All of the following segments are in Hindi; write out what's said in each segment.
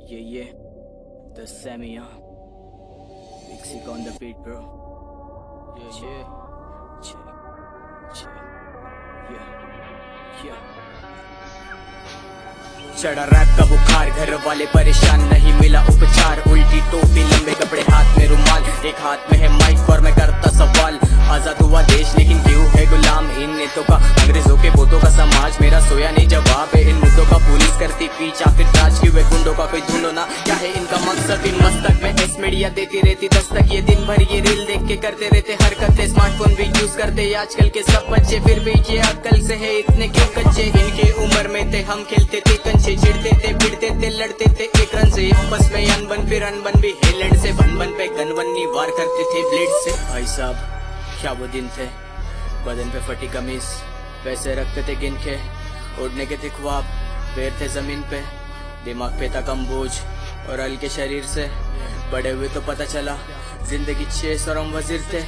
Yeah, the Samia, Mixing on the beat, bro. Yeah, check, yeah. चढ़ा रैप का बुखार, घर वाले परेशान, नहीं मिला उपचार। उल्टी टोपी, लंबे कपड़े, हाथ में रुमाल, एक हाथ में है माइक और मैं करता सवाल। आजाद हुआ देश लेकिन क्यों है गुलाम इन नेतों का, अंग्रेजों के बोतों का समाज। मेरा सोया नहीं जवाब है इन मुद्दों का, पुलिस करती पीछा फिर राज की वे गुंडों का। कोई ढूंढो ना क्या है इनका मकसद, इन मस्तक में एस मीडिया देती रहती दस्तक। ये दिन भर ये रील देख के करते रहते हरकतें, स्मार्टफोन भी यूज करते आजकल के सब बच्चे। फिर भी ये अक्ल से है इतने क्यों कच्चे, इनके उम्र में थे हम खेलते थे कंचे, चिढ़ते थे भिड़ते थे लड़ते थे एक रन से। आपस में अनबन फिर अनबन भी हेलैंड से, बन बन पे गनवन्नी वार करते थे ब्लेड से। भाई साहब क्या वो दिन थे, बदन पे फटी कमीज, पैसे रखते थे गिन के, उड़ने के थे ख्वाब, पैर थे जमीन पे, दिमाग पे था कम बोझ और हल्के शरीर से। बड़े हुए तो पता चला जिंदगी 6 और हम वजीर थे।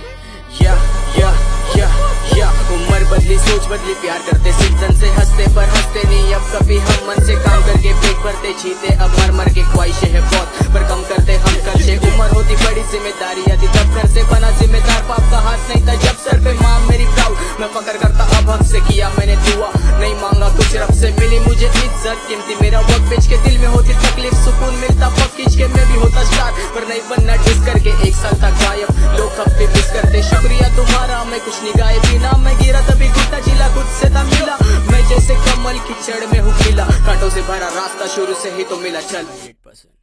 या उम्र बदली, सोच बदली, प्यार करते सीजन से, हंसते पर हंसते नहीं अब कभी हम। मन से काम करके पेट भरते, जीते अब मर मर के, ख्वाहिशें है बहुत पर कम करते हम कल से। उम्र होती बड़ी, जिम्मेदारी आती तब घर से, बना जिम्मेदार बाप का हाथ नहीं था जब सर पे। माँ मेरी प्राउड, मैं फकर करता अब हक से, किया मैंने दुआ नहीं मांगा कुछ रब से। मिली मुझे इज्जत कीमती, मेरा वक्त बेच के, दिल में होती तकलीफ, सुकून मिलता पक खींच के। मैं भी होता स्टार पर नहीं बनना डिस करके, 1 साल तक गायब, लोग हफ्ते मिस करते। शुक्रिया तुम्हारा, मैं कुछ नहीं गाए बिना, मैं गिरा तभी घुटना जिला, खुद से था मिला। मैं जैसे कमल की जड़ में हूँ खिला, कांटों से भरा रास्ता शुरू से ही तो मिला। चल